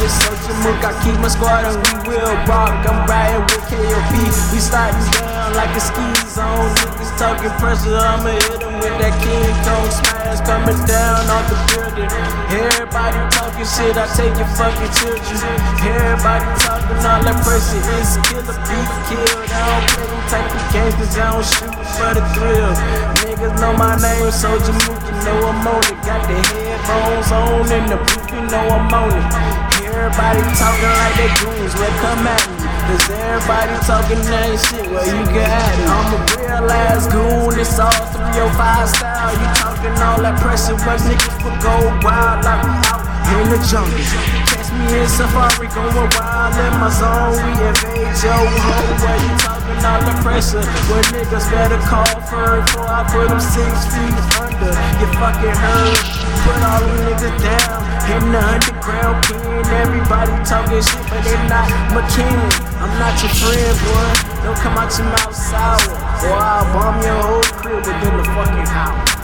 it's Soldier Mook. I keep my squad and we will rock. I'm riding with KOP. We sliding down like a ski zone. Niggas talking pressure, I'ma hit them with that King Kong smash. Coming down off the building. Everybody talking shit, I take your fucking children. Everybody talking all that pressure, it's killer, be killed. I don't play them type of games, cause I don't shoot for the thrill. Niggas know my name, Soldier Mook, you know I'm on it. Got the headphones on in the booth, you know I'm on it. Everybody talking like they goons, well come at me. Cause everybody talking that shit, well you got it. I'm a real ass goon, it's all 305 style. You talking all that pressure, but niggas will go wild like we out in the jungle. Catch me in Safari, going wild in my zone. We invade your home, where you talking all the pressure. Well niggas better call first before I put them 6 feet under. You fucking heard, put all them niggas down in the underground pen. Everybody talking shit, but they not my king. I'm not your friend, boy. Don't come out your mouth sour, or I'll bomb your whole crib within the fucking hour.